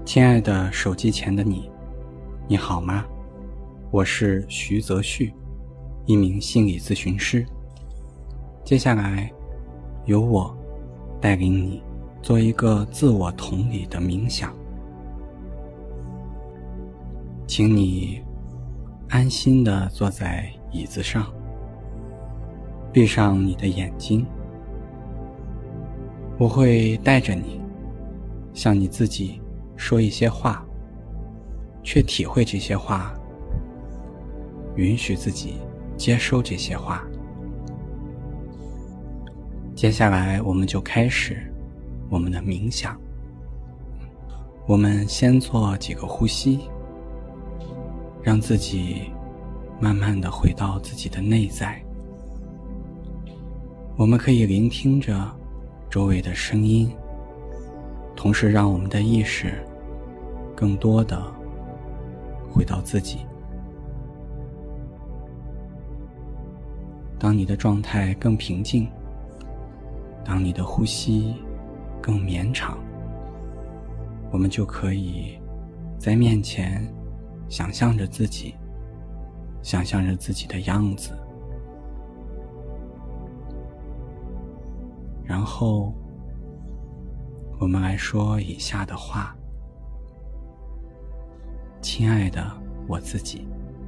亲爱的手机前的你，你好吗？我是徐泽旭，一名心理咨询师。接下来由我带领你做一个自我同理的冥想。请你安心地坐在椅子上，闭上你的眼睛。我会带着你向你自己说一些话，却体会这些话，允许自己接收这些话。接下来我们就开始我们的冥想。我们先做几个呼吸，让自己慢慢地回到自己的内在。我们可以聆听着周围的声音，同时让我们的意识更多地回到自己。当你的状态更平静，当你的呼吸更绵长，我们就可以在面前想象着自己，想象着自己的样子，然后我们来说以下的话：亲爱的我自己，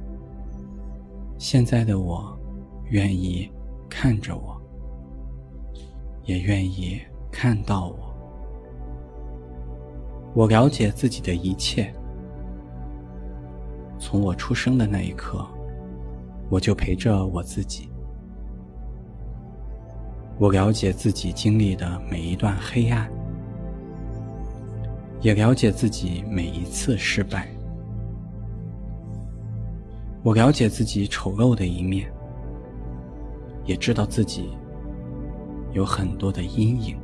现在的我愿意看着我，也愿意看到我。我了解自己的一切，从我出生的那一刻，我就陪着我自己。我了解自己经历的每一段黑暗，也了解自己每一次失败。我了解自己丑陋的一面，也知道自己有很多的阴影。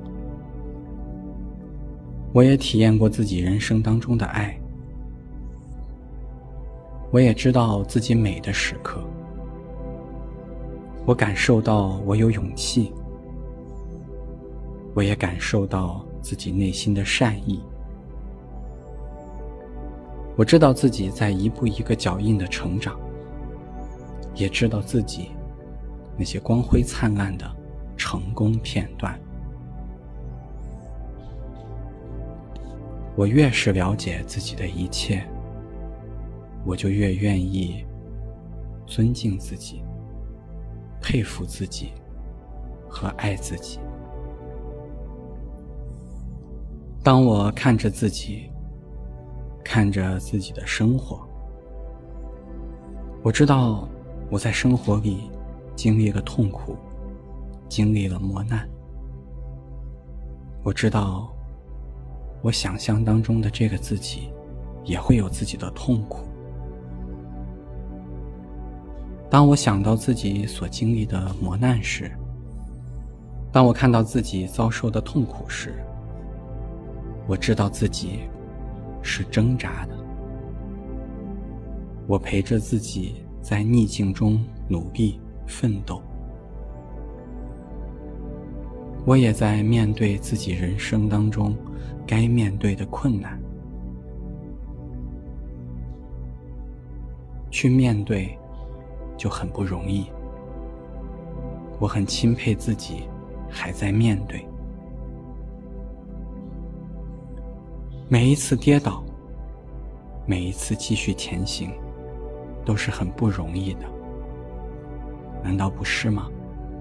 我也体验过自己人生当中的爱，我也知道自己美的时刻，我感受到我有勇气，我也感受到自己内心的善意。我知道自己在一步一个脚印的成长，也知道自己那些光辉灿烂的成功片段。我越是了解自己的一切，我就越愿意尊敬自己，佩服自己和爱自己。当我看着自己，看着自己的生活，我知道我在生活里经历了痛苦，经历了磨难。我知道我想象当中的这个自己也会有自己的痛苦。当我想到自己所经历的磨难时，当我看到自己遭受的痛苦时，我知道自己是挣扎的。我陪着自己在逆境中努力奋斗，我也在面对自己人生当中该面对的困难。去面对就很不容易，我很钦佩自己还在面对。每一次跌倒，每一次继续前行，都是很不容易的，难道不是吗？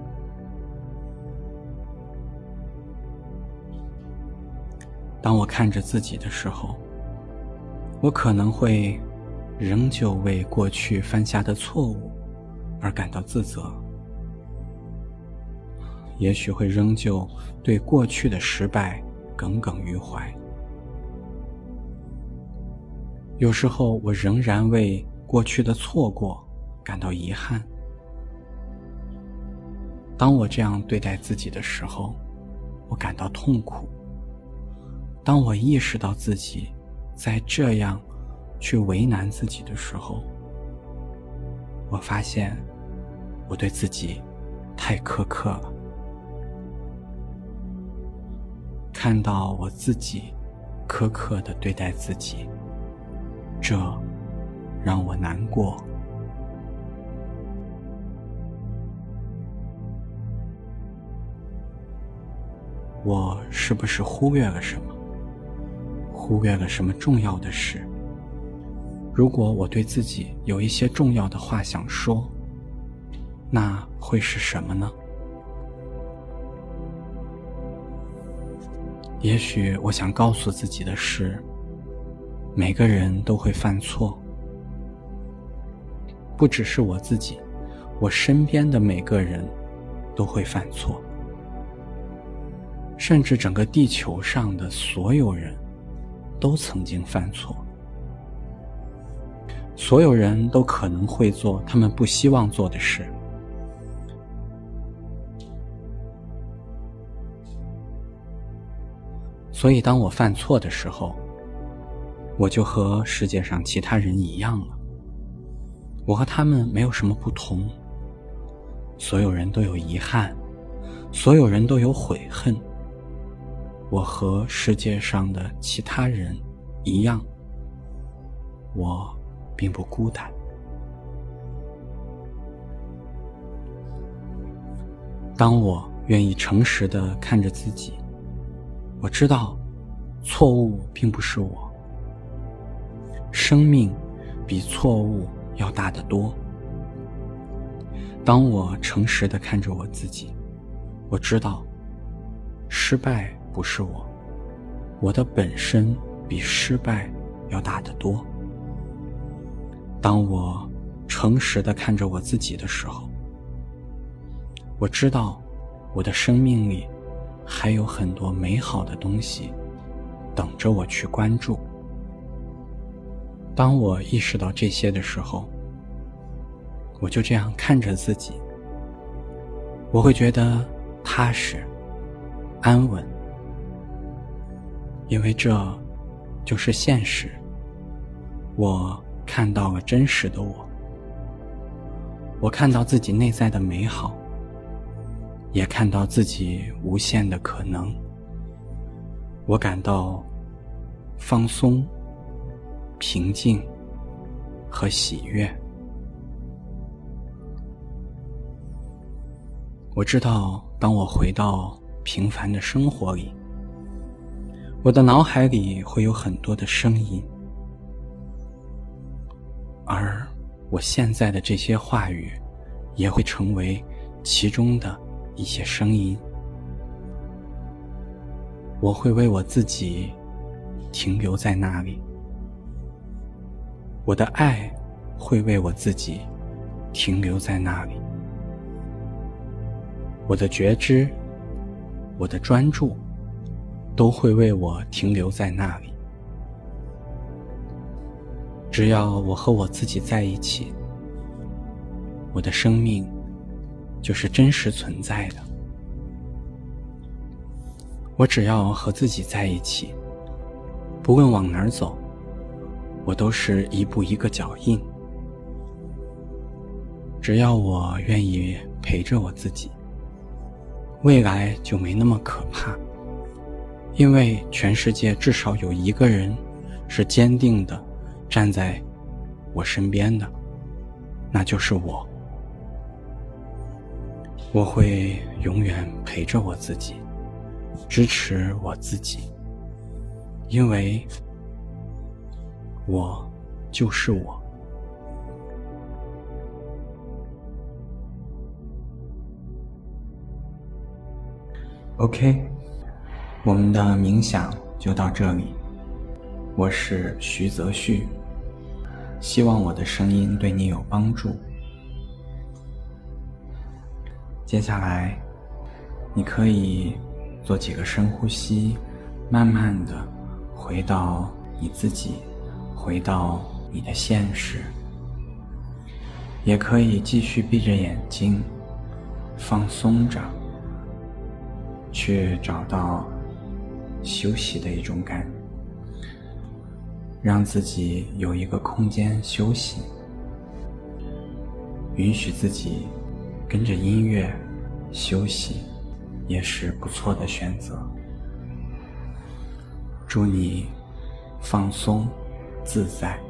当我看着自己的时候，我可能会仍旧为过去犯下的错误而感到自责，也许会仍旧对过去的失败耿耿于怀。有时候我仍然为过去的错过感到遗憾。当我这样对待自己的时候，我感到痛苦。当我意识到自己在这样去为难自己的时候，我发现我对自己太苛刻了。看到我自己苛刻地对待自己，这让我难过。我是不是忽略了什么？忽略了什么重要的事？如果我对自己有一些重要的话想说，那会是什么呢？也许我想告诉自己的是，每个人都会犯错，不只是我自己，我身边的每个人都会犯错，甚至整个地球上的所有人都曾经犯错。所有人都可能会做他们不希望做的事。所以当我犯错的时候，我就和世界上其他人一样了。我和他们没有什么不同。所有人都有遗憾，所有人都有悔恨。我和世界上的其他人一样，我并不孤单。当我愿意诚实地看着自己，我知道错误并不是我，生命比错误要大得多。当我诚实地看着我自己，我知道失败不是我，我的本身比失败要大得多。当我诚实地看着我自己的时候，我知道我的生命里还有很多美好的东西等着我去关注。当我意识到这些的时候，我就这样看着自己，我会觉得踏实、安稳，因为这就是现实。我看到了真实的我，我看到自己内在的美好，也看到自己无限的可能。我感到放松、平静和喜悦。我知道，当我回到平凡的生活里，我的脑海里会有很多的声音，而我现在的这些话语也会成为其中的一些声音。我会为我自己停留在那里，我的爱会为我自己停留在那里，我的觉知，我的专注都会为我停留在那里。只要我和我自己在一起，我的生命就是真实存在的。我只要和自己在一起，不论往哪儿走，我都是一步一个脚印。只要我愿意陪着我自己，未来就没那么可怕，因为全世界至少有一个人是坚定的站在我身边的，那就是我。我会永远陪着我自己，支持我自己，因为我就是我。OK， 我们的冥想就到这里。我是徐泽旭，希望我的声音对你有帮助。接下来，你可以做几个深呼吸，慢慢的回到你自己，回到你的现实。也可以继续闭着眼睛，放松着，去找到休息的一种感觉，让自己有一个空间休息，允许自己跟着音乐休息，也是不错的选择。祝祝你放松自在。